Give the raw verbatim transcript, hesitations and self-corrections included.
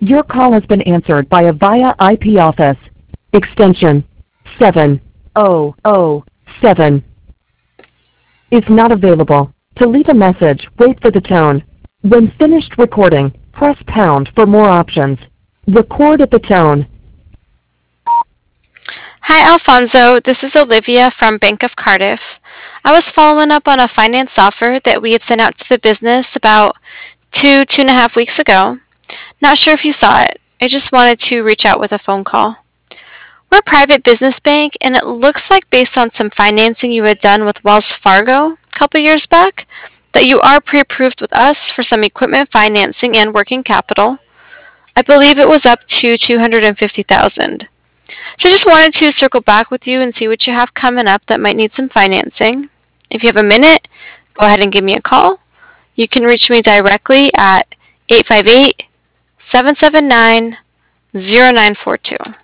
Your call has been answered by a via I P office. Extension seven oh oh seven is not available. To leave a message, wait for the tone. When finished recording, press pound for more options. Record at the tone. Hi, Alfonso. This is Olivia from Bank of Cardiff. I was following up on a finance offer that we had sent out to the business about two, two and a half weeks ago. Not sure if you saw it. I just wanted to reach out with a phone call. We're a private business bank, and it looks like based on some financing you had done with Wells Fargo a couple years back, that you are pre-approved with us for some equipment financing and working capital. I believe it was up to two hundred fifty thousand dollars. So I just wanted to circle back with you and see what you have coming up that might need some financing. If you have a minute, go ahead and give me a call. You can reach me directly at eight five eight, seven seven nine, zero nine four two.